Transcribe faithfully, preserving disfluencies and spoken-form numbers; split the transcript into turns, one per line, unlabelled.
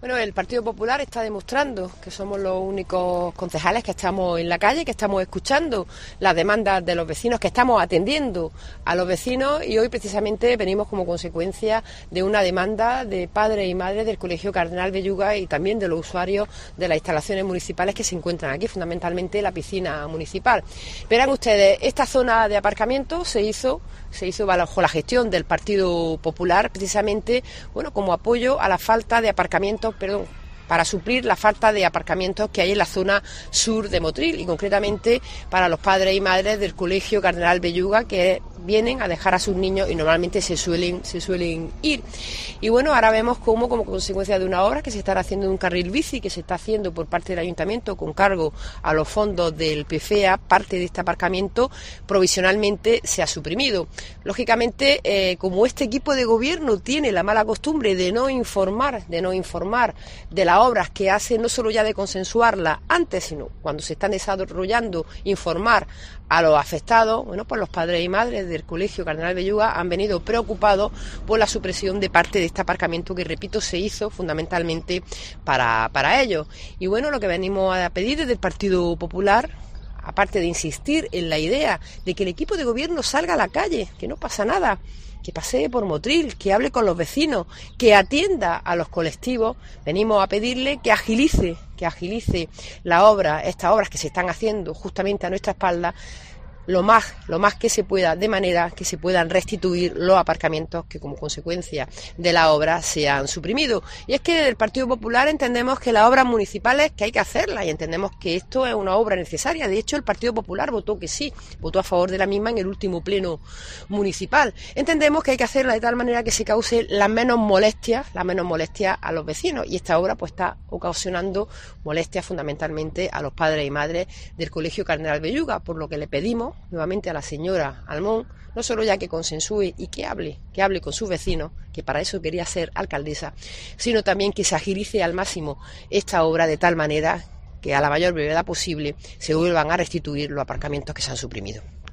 Bueno, el Partido Popular está demostrando que somos los únicos concejales que estamos en la calle, que estamos escuchando las demandas de los vecinos, que estamos atendiendo a los vecinos, y hoy precisamente venimos como consecuencia de una demanda de padres y madres del Colegio Cardenal Belluga y también de los usuarios de las instalaciones municipales que se encuentran aquí, fundamentalmente la piscina municipal. Verán ustedes, esta zona de aparcamiento se hizo se hizo bajo la gestión del Partido Popular, precisamente, bueno, como apoyo a la falta de aparcamientos, perdón, para suplir la falta de aparcamientos que hay en la zona sur de Motril, y concretamente para los padres y madres del Colegio Cardenal Belluga, que vienen a dejar a sus niños y normalmente se suelen se suelen ir. Y bueno, ahora vemos cómo, como consecuencia de una obra que se está haciendo en un carril bici, que se está haciendo por parte del Ayuntamiento con cargo a los fondos del P F E A, parte de este aparcamiento provisionalmente se ha suprimido. Lógicamente, eh, como este equipo de gobierno tiene la mala costumbre de no informar, de no informar de las obras que hace, no solo ya de consensuarla antes, sino cuando se están desarrollando, informar a los afectados, bueno, pues los padres y madres del Colegio Cardenal Belluga han venido preocupados por la supresión de parte de este aparcamiento que, repito, se hizo fundamentalmente para, para ellos. Y bueno, lo que venimos a pedir desde el Partido Popular, aparte de insistir en la idea de que el equipo de gobierno salga a la calle, que no pasa nada, que pasee por Motril, que hable con los vecinos, que atienda a los colectivos, venimos a pedirle que agilice, que agilice la obra, estas obras que se están haciendo justamente a nuestra espalda, lo más, lo más que se pueda, de manera que se puedan restituir los aparcamientos que como consecuencia de la obra se han suprimido. Y es que desde el Partido Popular entendemos que las obras municipales que hay que hacerlas, y entendemos que esto es una obra necesaria. De hecho, el Partido Popular votó que sí, votó a favor de la misma en el último pleno municipal. Entendemos que hay que hacerla de tal manera que se cause las menos molestias, las menos molestias a los vecinos, y esta obra pues está ocasionando molestias fundamentalmente a los padres y madres del Colegio Cardenal Belluga, por lo que le pedimos nuevamente a la señora Almón, no solo ya que consensúe y que hable, que hable con sus vecinos, que para eso quería ser alcaldesa, sino también que se agilice al máximo esta obra de tal manera que a la mayor brevedad posible se vuelvan a restituir los aparcamientos que se han suprimido.